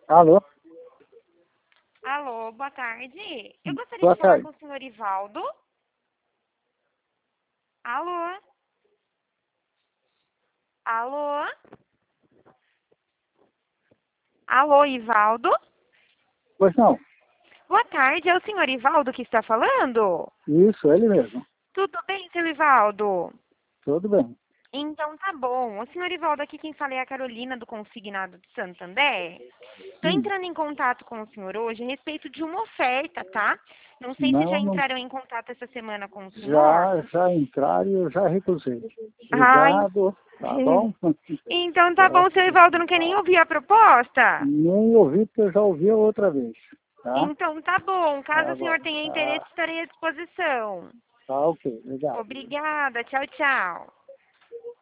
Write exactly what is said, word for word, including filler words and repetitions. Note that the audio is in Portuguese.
Alô? Alô, boa tarde. Eu gostaria Boa de falar tarde. com o senhor Ivaldo. Alô? Alô? Alô, Ivaldo? Pois não. Boa tarde, é o senhor Ivaldo que está falando? Isso, ele mesmo. Tudo bem, seu Ivaldo? Tudo bem. Então tá bom. O senhor Ivaldo, aqui quem fala é a Carolina do Consignado de Santander. Estou Hum. entrando em contato com o senhor hoje a respeito de uma oferta, tá? Não sei se já Não, não. entraram em contato essa semana com o senhor. Já, já entraram e eu já recusei. Ai, Obrigado, tá bom? então tá Tá. bom, seu Ivaldo não quer nem ouvir a proposta? Nem ouvi porque eu já ouvi a outra vez. Tá? Então tá bom, caso Tá o senhor bom. tenha interesse, Tá, estarei à disposição. tá ok. Obrigado. Obrigada, tchau, tchau.